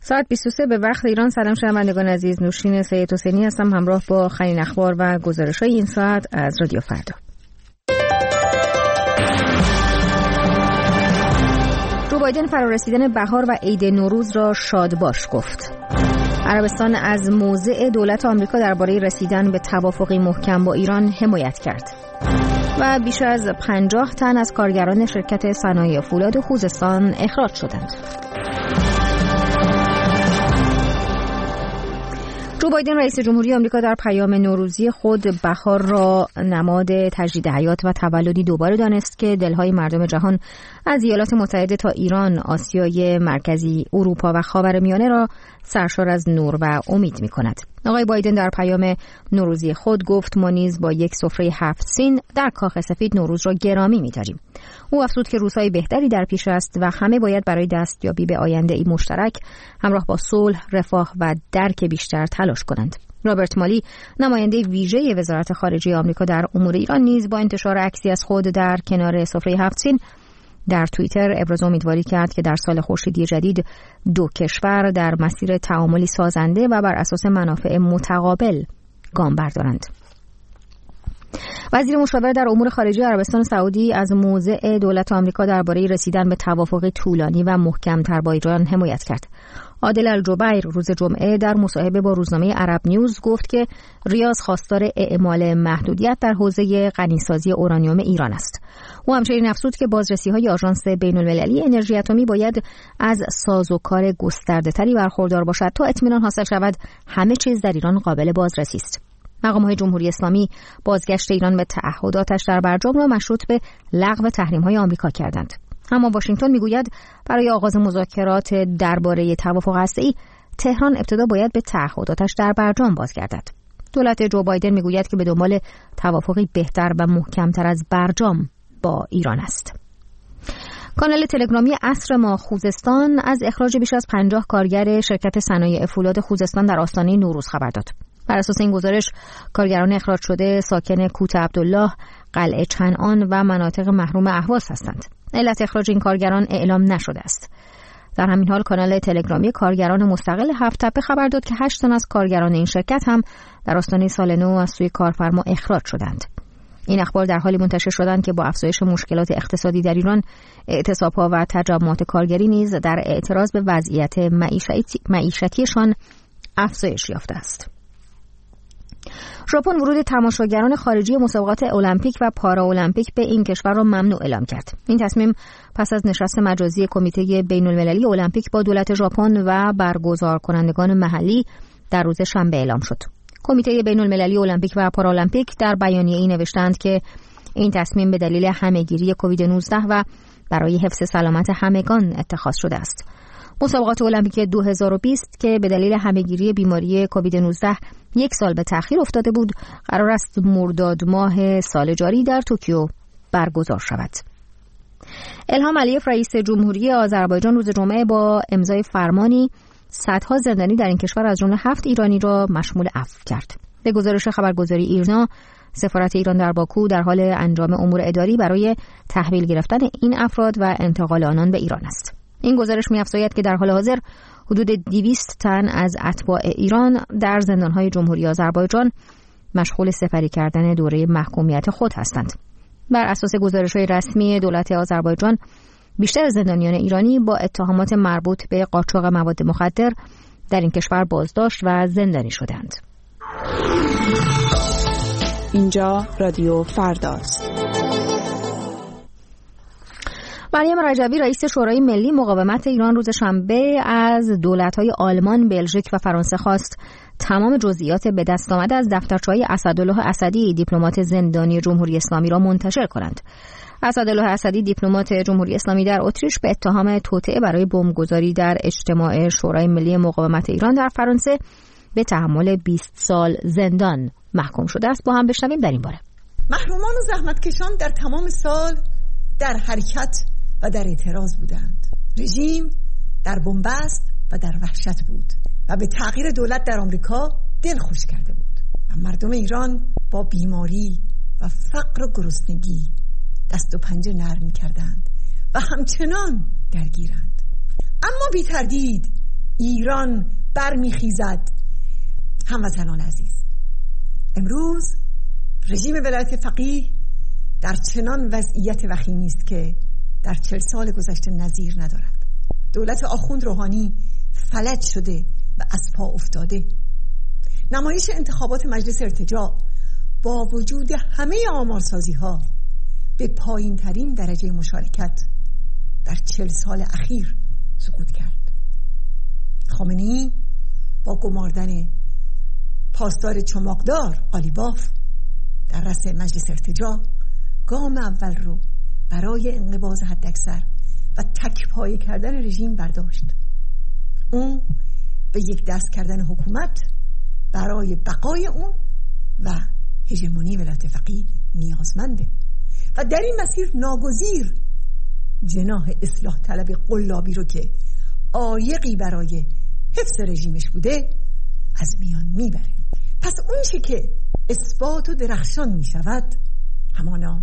ساعت 23 به وقت ایران. سلام شنوندگان عزیز، نوشین سید حسینی هستم همراه با خرین اخبار و گزارش‌های این ساعت از رادیو فردا. جو بایدن فرارسیدن بهار و عید نوروز را شادباش گفت. عربستان از موضع دولت آمریکا درباره رسیدن به توافقی محکم با ایران حمایت کرد. و بیش از 50 تن از کارگران شرکت صنایع فولاد خوزستان اخراج شدند. جو بایدن رئیس جمهوری آمریکا در پیام نوروزی خود بهار را نماد تجدید حیات و تولدی دوباره دانست که دلهای مردم جهان از ایالات متحده تا ایران، آسیای مرکزی، اروپا و خاورمیانه را سرشار از نور و امید می کند. آقای بایدن در پیام نوروزی خود گفت ما نیز با یک سفره 7 سین در کاخ سفید نوروز را گرامی می داریم. او افزود که روزهای بهتری در پیش است و همه باید برای دستیابی به آینده ای مشترک همراه با صلح، رفاه و درک بیشتر تلاش کنند. رابرت مالی، نماینده ویژه وزارت خارجه آمریکا در امور ایران، نیز با انتشار عکسی از خود در کنار سفره 7 سین در توییتر ابراز امیدواری کرد که در سال خورشیدی جدید دو کشور در مسیر تعاملی سازنده و بر اساس منافع متقابل گام بردارند. وزیر مشاور در امور خارجه عربستان سعودی از موضع دولت آمریکا درباره رسیدن به توافق طولانی و محکم‌تر با ایران حمایت کرد. عادل الجبیر روز جمعه در مصاحبه با روزنامه عرب نیوز گفت که ریاض خواستار اعمال محدودیت در حوزه غنیسازی اورانیوم ایران است. او همچنین افزود که بازرسی‌های آژانس بین‌المللی انرژی اتمی باید از سازوکار گسترده‌تری برخوردار باشد تا اطمینان حاصل شود همه چیز در ایران قابل بازرسی است. مقام‌های جمهوری اسلامی بازگشت ایران به تعهداتش در برجام را مشروط به لغو تحریم‌های آمریکا کردند. اما واشنگتن میگوید برای آغاز مذاکرات درباره توافق هسته‌ای تهران ابتدا باید به تعهداتش در برجام بازگردد. دولت جو بایدن میگوید که به دنبال توافقی بهتر و محکم‌تر از برجام با ایران است. کانال تلگرامی عصر ما خوزستان از اخراج بیش از 50 کارگر شرکت صنایع فولاد خوزستان در آستانه نوروز خبر داد. بر اساس این گزارش کارگران اخراج شده ساکن کوت عبدالله، قلعه چنعان و مناطق محروم اهواز هستند. علت اخراج این کارگران اعلام نشده است. در همین حال کانال تلگرامی کارگران مستقل هفت‌تپه خبر داد که 8 تن از کارگران این شرکت هم در آستانه سال نو از سوی کارفرما اخراج شدند. این اخبار در حالی منتشر شدند که با افزایش مشکلات اقتصادی در ایران، اعتصاب‌ها و تجمعات کارگری نیز در اعتراض به وضعیت معیشتیشان افزایش یافته است. ژاپن ورود تماشاگران خارجی مسابقات المپیک و پاراالمپیک به این کشور را ممنوع اعلام کرد. این تصمیم پس از نشست مجازی کمیته بین‌المللی المپیک با دولت ژاپن و برگزار کنندگان محلی در روز شنبه اعلام شد. کمیته بین‌المللی المپیک و پاراالمپیک در بیانیه‌ای نوشتند که این تصمیم به دلیل همه‌گیری کووید 19 و برای حفظ سلامت همگان اتخاذ شده است. مسابقات المپیک 2020 که به دلیل همه‌گیری بیماری کووید 19 یک سال به تأخیر افتاده بود، قرار است مرداد ماه سال جاری در توکیو برگزار شود. الهام علیف رئیس جمهوری آذربایجان روز جمعه با امضای فرمانی صدها زندانی در این کشور از جمله 7 ایرانی را مشمول عفو کرد. به گزارش خبرگزاری ایرنا، سفارت ایران در باکو در حال انجام امور اداری برای تحویل گرفتن این افراد و انتقال آنان به ایران است. این گزارش می‌افزاید که در حال حاضر حدود 200 تن از اتباع ایران در زندان‌های جمهوری آذربایجان مشغول سپری کردن دوره محکومیت خود هستند. بر اساس گزارش‌های رسمی دولت آذربایجان، بیشتر زندانیان ایرانی با اتهامات مربوط به قاچاق مواد مخدر در این کشور بازداشت و زندانی شدند. اینجا رادیو فرداست. مریم رجبی رئیس شورای ملی مقاومت ایران روز شنبه از دولت‌های آلمان، بلژیک و فرانسه خواست تمام جزئیات به دست آمده از دفترچه‌های اسدالله اسدی، دیپلمات زندانی جمهوری اسلامی را منتشر کنند. اسدالله اسدی، دیپلمات جمهوری اسلامی در اتریش، به اتهام توطئه برای بمبگذاری در اجتماع شورای ملی مقاومت ایران در فرانسه به تحمل 20 سال زندان محکوم شده است. با هم بشنویم در این باره. محرومان و زحمتکشان در تمام سال در حرکت و در اعتراض بودند. رژیم در بنبست و در وحشت بود و به تغییر دولت در آمریکا دلخوش کرده بود و مردم ایران با بیماری و فقر و گرسنگی دست و پنجه نرم کردند و همچنان درگیرند. اما بی تردید ایران برمیخیزد. هموطنان عزیز، امروز رژیم ولایت فقیه در چنان وضعیت وخیمی است که در 40 سال گذشته نظیر ندارد. دولت آخوند روحانی فلج شده و از پا افتاده. نمایش انتخابات مجلس ارتجاع با وجود همه آمارسازی ها به پایین ترین درجه مشارکت در 40 سال اخیر سقوط کرد. خامنه‌ای با گماردن پاسدار چماقدار آلیباف در رأس مجلس ارتجاع گام اول رو برای انقباض حداکثر و تک‌پاره کردن رژیم برداشت. اون به یک دست کردن حکومت برای بقای اون و هژمونی ولایت فقیه نیازمنده و در این مسیر ناگزیر جناح اصلاح طلب قلابی رو که عایقی برای حفظ رژیمش بوده از میان میبره. پس اون چه که اثبات و درخشان میشود همانا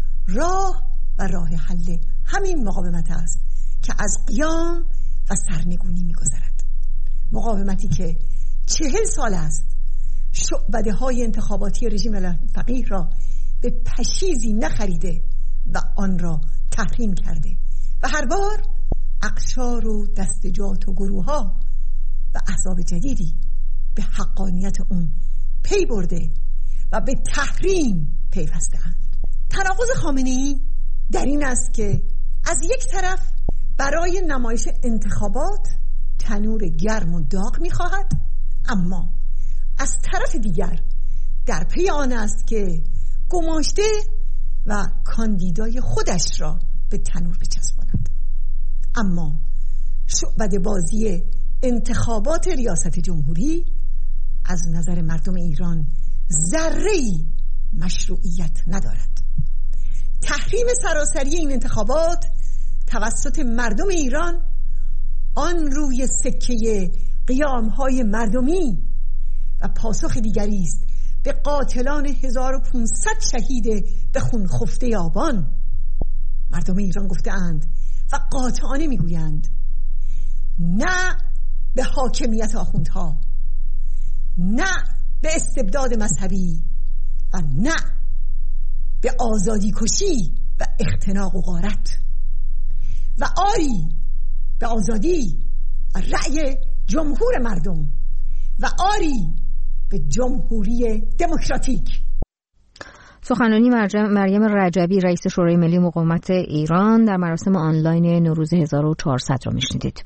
راه و راه حل همین مقاومت است که از قیام و سرنگونی میگذرد. مقاومتی که 40 سال است شعبده های انتخاباتی رژیم فقیه را به پشیزی نخریده و آن را تحریم کرده و هر بار اقشار و دستجات و گروه ها و احزاب جدیدی به حقانیت اون پی برده و به تحریم پیوسته‌اند. تناقض خامنه‌ای در این است که از یک طرف برای نمایش انتخابات تنور گرم و داغ می‌خواهد، اما از طرف دیگر در پی آن است که گماشته و کاندیدای خودش را به تنور بچسباند. اما شعبده بازی انتخابات ریاست جمهوری از نظر مردم ایران ذره‌ای مشروعیت ندارد. تحریم سراسری این انتخابات توسط مردم ایران آن روی سکه قیام‌های مردمی و پاسخ دیگری است به قاتلان 1500 شهید به خون خفته آبان. مردم ایران گفته‌اند و قاطعانه میگویند نه به حاکمیت آخوندها، نه به استبداد مذهبی و نه به آزادی کشی و اختناق و غارت، و آری به آزادی و رأی جمهور مردم و آری به جمهوری دموکراتیک. سخنرانی مریم رجبی رئیس شورای ملی مقاومت ایران در مراسم آنلاین نوروز 1400 را میشنیدید.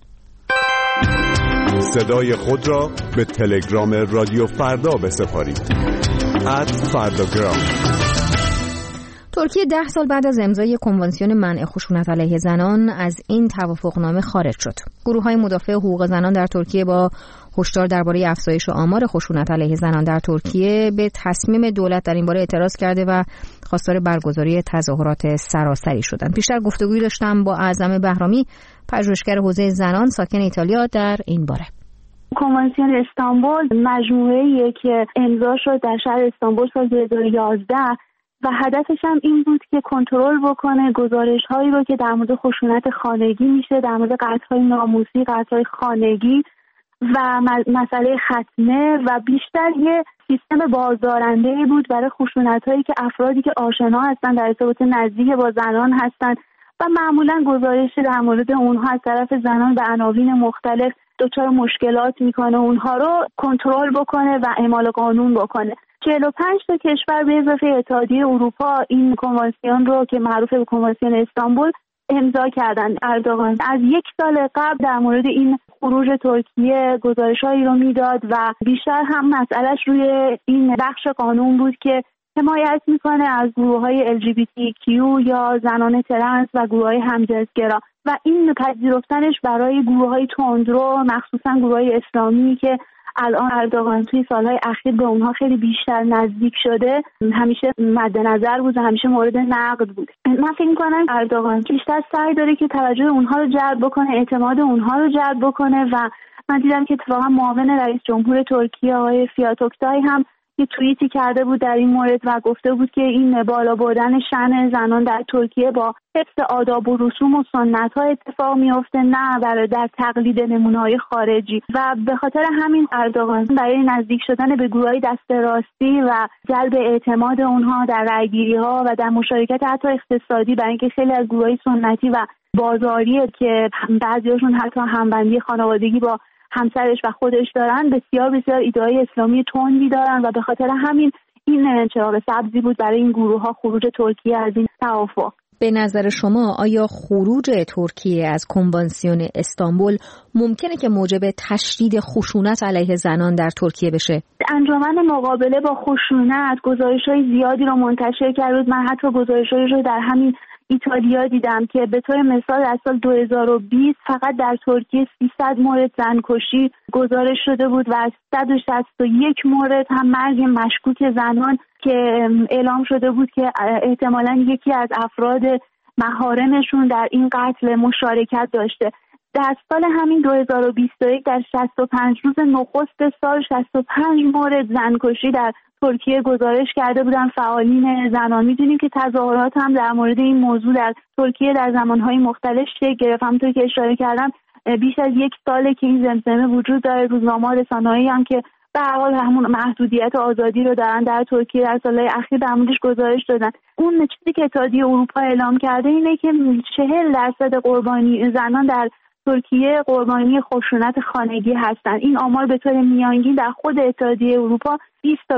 صدای خود را به تلگرام رادیو فردا بسپارید. @فرداگرام. ترکیه 10 سال بعد از امضای کنوانسیون منع خشونت علیه زنان از این توافقنامه خارج شد. گروه‌های مدافع حقوق زنان در ترکیه با هشدار درباره افزایش آمار خشونت علیه زنان در ترکیه به تصمیم دولت در این باره اعتراض کرده و خواستار برگزاری تظاهرات سراسری شدند. بیشتر گفتگویی داشتم با اعظم بهرامی، پژوهشگر حوزه زنان ساکن ایتالیا، در این باره. کنوانسیون استانبول مجموعه‌ایه که امضا شد در شهر استانبول سال 2011 و هدفش هم این بود که کنترل بکنه گزارش‌هایی رو که در مورد خشونت خانگی میشه، در مورد قتل‌های ناموسی، قتل‌های خانگی و مسئله ختنه، و بیشتر یه سیستم بازدارنده‌ای بود برای خشونت‌هایی که افرادی که آشنا هستن، در ارتباط نزدیک با زنان هستن و معمولاً گزارشی در مورد اونها از طرف زنان به عناوین مختلف دچار مشکلات میکنه، اونها رو کنترل بکنه و اعمال قانون بکنه. 45 تا کشور به اضافه اتحادیه اروپا این کنوانسیون رو که معروف به کنوانسیون استانبول امضا کردن. اردوغان از 1 سال قبل در مورد این خروج ترکیه گزارش‌هایی رو میداد و بیشتر هم مسئلهش روی این بخش قانون بود که حمایت میکنه از گروه‌های LGBTQ یا زنان ترنس و گروه‌های همجنسگرا و این پذیرفتنش برای گروه‌های تندرو، مخصوصا گروه‌های اسلامی که الان اردوغان توی سالهای اخیر به اونها خیلی بیشتر نزدیک شده، همیشه مد نظر بود و همیشه مورد نقد بود. من فکر می‌کنم اردوغان بیشتر سعی داره که توجه اونها رو جلب بکنه، اعتماد اونها رو جلب بکنه و من دیدم که اتفاقا معاون رئیس جمهور ترکیه آقای فیات اوکتای هم یه توییتی کرده بود در این مورد و گفته بود که این بالا بردن شأن زنان در ترکیه با حفظ آداب و رسوم و سنت‌ها اتفاق میفته، نه در تقلید نمونه‌های خارجی. و به خاطر همین اردوغان برای نزدیک شدن به گروه‌های دست راستی و جلب اعتماد اونها در رأی‌گیری‌ها و در مشارکت حتی اقتصادی، برای اینکه خیلی از گروه‌های سنتی و بازاری که بعضی‌هاشون حتی همبندی خانوادگی با همسرش و خودش دارن، بسیار بسیار ایده‌های اسلامی تندی دارن و به خاطر همین این چراغ سبزی بود برای این گروه‌ها خروج ترکیه از این توافق. به نظر شما آیا خروج ترکیه از کنوانسیون استانبول ممکنه که موجب تشدید خشونت علیه زنان در ترکیه بشه؟ انجمن مقابله با خشونت گزارش‌های زیادی رو منتشر کرد. من حتی گزارش‌هایی رو در همین ایتالیا دیدم که به طور مثال در سال 2020 فقط در ترکیه 300 مورد زنکشی گزارش شده بود و از 161 مورد هم مرگ مشکوک زنان که اعلام شده بود که احتمالاً یکی از افراد محارمشون در این قتل مشارکت داشته. در سال همین 2021 در 65 روز نخست سال 65 مورد زنکشی در ترکیه گزارش کرده بودن فعالین زنان. می‌دونیم که تظاهرات هم در مورد این موضوع در ترکیه در زمانهای مختلف شکل گرفت. همونطور که اشاره کردم بیش از یک ساله که این زمزمه وجود داره. روزنامه‌ها، رسانه‌هایی هم که به هر حال همون محدودیت آزادی رو دارن در ترکیه در سالهای اخیر در موردش گزارش دادن. اون چیزی که اتحادیه اروپا اعلام کرده اینه که 40% قربانی زنان در ترکیه قربانی خشونت خانگی هستند. این آمار به طور میانگین در خود اتحادیه اروپا 20 تا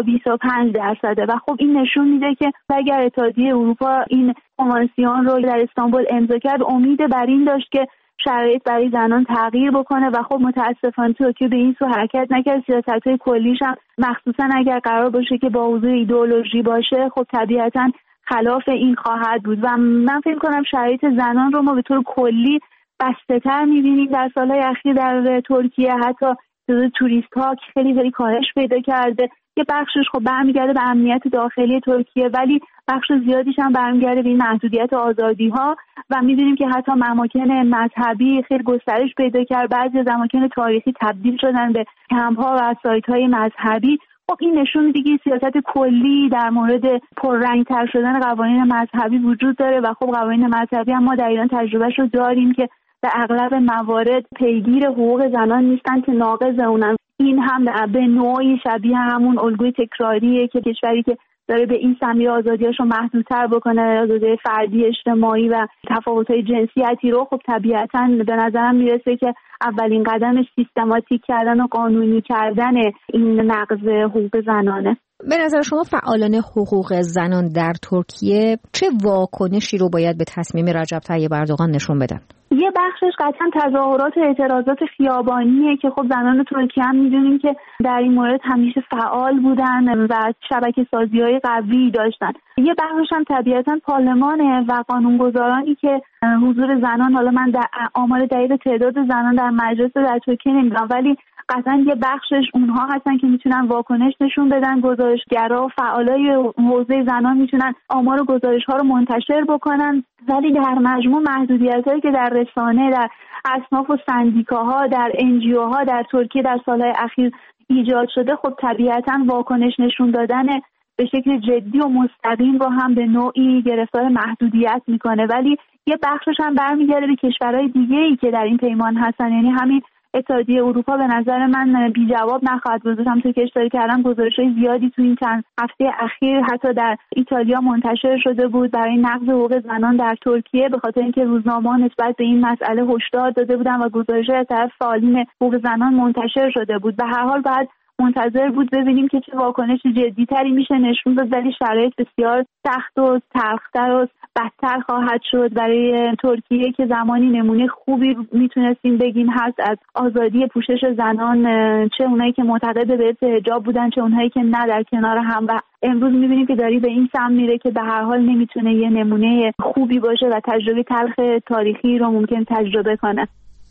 25% و خب این نشون میده که اگر اتحادیه اروپا این کنوانسیون رو در استانبول امضا کرد، امید بر این داشت که شرایط برای زنان تغییر بکنه و خب متاسفانه ترکیه به این سو حرکت نکرد. سیاست‌های کلیش هم مخصوصا اگر قرار باشه که با حضور ایدئولوژی باشه، خب طبیعتاً خلاف این خواهد بود و من فکر کنم شرایط زنان رو ما به طور کلی بسته‌تر می‌بینیم در سال‌های اخیر در ترکیه. حتی تعداد توریست‌ها که خیلی کاهش پیدا کرده. یه بخشش خب برمیگرده به امنیت داخلی ترکیه، ولی بخش زیادیش هم برمیگرده به این محدودیت آزادی‌ها و می‌بینیم که حتی اماکن مذهبی خیلی گسترش پیدا کرد. بعضی از اماکن تاریخی تبدیل شدن به کمپ‌ها و سایت‌های مذهبی. خب این نشون میده که سیاست کلی در مورد پررنگ‌تر شدن قوانین مذهبی وجود داره و خب قوانین مذهبی هم ما در ایران تجربهش رو داریم که در اغلب موارد پیگیر حقوق زنان نیستن که ناقض اونن. این هم به نوعی شبیه همون الگوی تکراریه که کشوری که داره به این سمت آزادیاشو محدودتر بکنه، آزادی فردی، اجتماعی و تفاوت‌های جنسیتی رو، خب طبیعتاً به نظرم میرسه که اولین قدمش سیستماتیک کردن و قانونی کردن این نقض حقوق زنانه. به نظر شما فعالان حقوق زنان در ترکیه چه واکنشی رو باید به تصمیم رجب طیب اردوغان نشون بدن؟ یه بخشش قطعا تظاهرات و اعتراضات خیابانیه که خب زنان ترکیه هم میدونیم که در این مورد همیشه فعال بودن و شبکه سازی‌های قوی داشتن. یه بخشش هم طبیعتاً پارلمانه و قانونگذارانی که حضور زنان، حالا من در آمار دقیق تعداد زنان در مجلس در ترکیه نمیدونم، ولی قطعا یه بخشش اونها هستن که میتونن واکنش نشون بدن. گزارشگرا و فعالای حوزه زنان میتونن آمار و گزارش‌ها رو منتشر بکنن، ولی در مجموع محدودیتایی که در رسانه، در اصناف و سندیکاها، در NGOها در ترکیه در سالهای اخیر ایجاد شده، خب طبیعتاً واکنش نشون دادن به شکل جدی و مستقیم رو هم به نوعی گرفتار محدودیت میکنه. ولی یه بخشش هم برمیگرده به کشورهای دیگه‌ای که در این پیمان هستن، یعنی همین اتحادیه اروپا به نظر من بی جواب نخواهد گذاشت. همونطور که اشاره کردم گزارش‌های زیادی تو این چند هفته اخیر حتی در ایتالیا منتشر شده بود برای نقض حقوق زنان در ترکیه، به خاطر اینکه روزنامه‌ها نسبت به این مسئله هشدار داده بودن و گزارش‌های از طرف فعالین حقوق زنان منتشر شده بود. به هر حال بعد منتظر بود ببینیم که چه واکنش جدی‌تری میشه نشون داد، ولی شرایط بسیار سخت و تلخ‌تر و بدتر خواهد شد برای ترکیه که زمانی نمونه خوبی میتونستیم بگیم هست از آزادی پوشش زنان، چه اونایی که معتقد به حجاب بودن چه اونایی که نه، در کنار هم. و امروز میبینیم که داری به این سمت میره که به هر حال نمیتونه یه نمونه خوبی باشه و تجربه تلخ تاریخی رو ممکن تجربه کنه.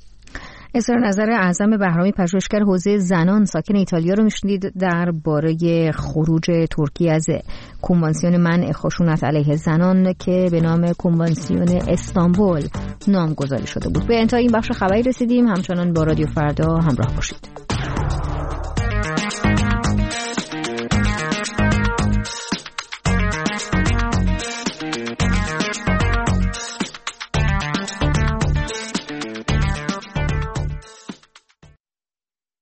اظهار نظر اعظم بهرامی، پژوهشگر حوزه زنان ساکن ایتالیا رو میشنید درباره خروج ترکیه از کنوانسیون منع خشونت علیه زنان که به نام کنوانسیون استانبول نامگذاری شده بود. به انتهای این بخش خبری رسیدیم. همچنان با رادیو فردا همراه باشید.